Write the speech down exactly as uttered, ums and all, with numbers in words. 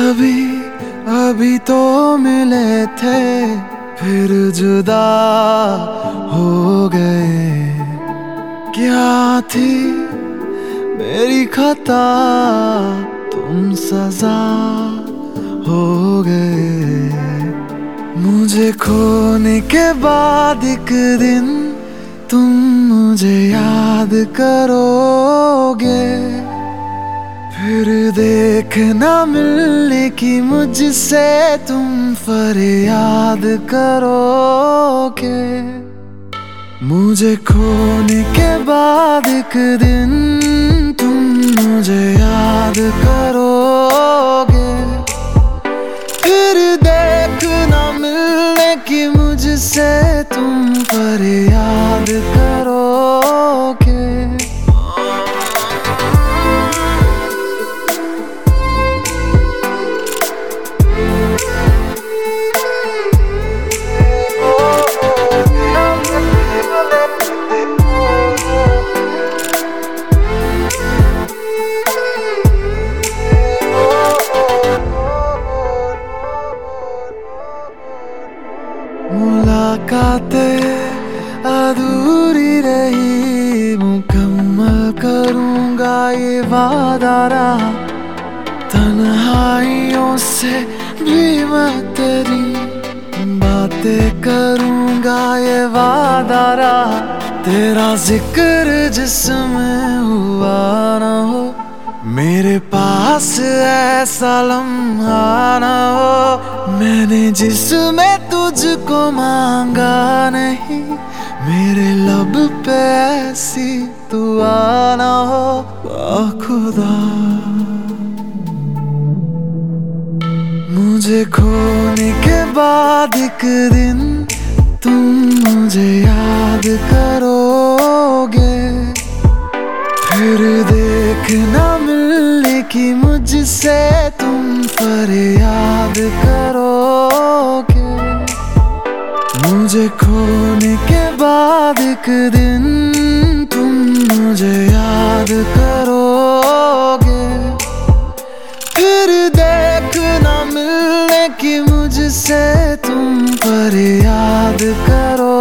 अभी अभी तो मिले थे, फिर जुदा हो गए। क्या थी मेरी खता, तुम सजा हो गए। मुझे खोने के बाद एक दिन तुम मुझे याद करोगे, फिर देखना मिलने की मुझसे तुम फरियाद करोगे। मुझे खोने के बाद एक दिन तुम मुझे याद करोगे, फिर देखना मिलने की मुझसे तुम फरियाद करोगे। मुलाकातें अधूरी रही, मुकम्मल करूंगा ये वादा रहा। तन्हाइयों से भी मैं तेरी बातें करूंगा ये वादा रहा। तेरा जिक्र जिसमें हुआ ना हो, मेरे पास ऐसा लम्हा ना हो। मैंने जिसमें तुझको मांगा नहीं, मेरे लब पे ऐसी दुआ ना हो। आ खुदा, मुझे खोने के बाद एक दिन तुम मुझे याद करोगे, फिर देखना मिलने की मुझसे तुम फरियाद करोगे। मुझे खोने के बाद एक दिन तुम मुझे याद करोगे, फिर देखना मिलने की मुझसे तुम फरियाद करो।